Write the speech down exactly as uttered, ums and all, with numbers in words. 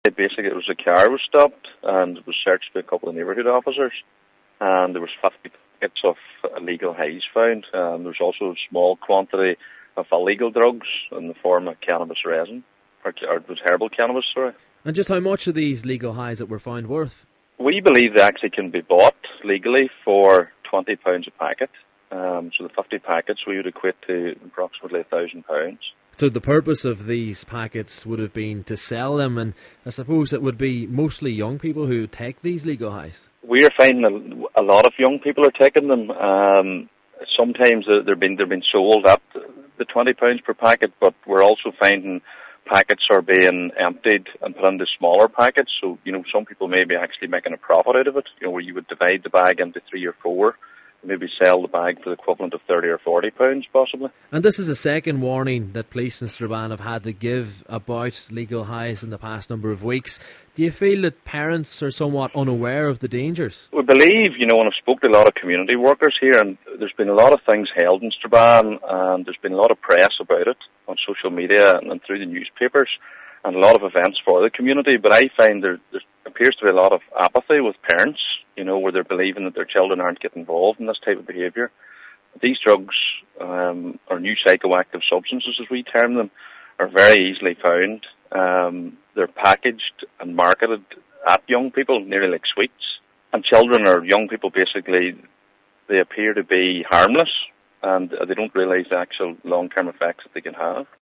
Basically, it was a car was stopped and it was searched by a couple of neighbourhood officers, and there was fifty packets of illegal highs found. Um, there was also a small quantity of illegal drugs in the form of cannabis resin, or, or it was herbal cannabis, sorry. And just how much are these legal highs that were found worth? We believe they actually can be bought legally for twenty pounds a packet. Um, so the fifty packets we would equate to approximately one thousand pounds. So the purpose of these packets would have been to sell them, and I suppose it would be mostly young people who take these legal highs. We are finding a, a lot of young people are taking them. Um, sometimes they're being they're being sold at the twenty pounds per packet, but we're also finding packets are being emptied and put into smaller packets. So you know, some people may be actually making a profit out of it. You know, where you would divide the bag into three or four. Maybe sell the bag for the equivalent of thirty or forty pounds, possibly. And this is a second warning that police in Strabane have had to give about legal highs in the past number of weeks. Do you feel that parents are somewhat unaware of the dangers? We believe, you know, when I've spoken to a lot of community workers here, and there's been a lot of things held in Strabane, and there's been a lot of press about it on social media and, and through the newspapers, and a lot of events for the community, but I find there, there appears to be a lot of apathy with parents, you know, where they're believing that their children aren't getting involved in this type of behaviour. These drugs, um, or new psychoactive substances as we term them, are very easily found. Um, they're packaged and marketed at young people, nearly like sweets. And children or young people, basically, they appear to be harmless, and they don't realise the actual long-term effects that they can have.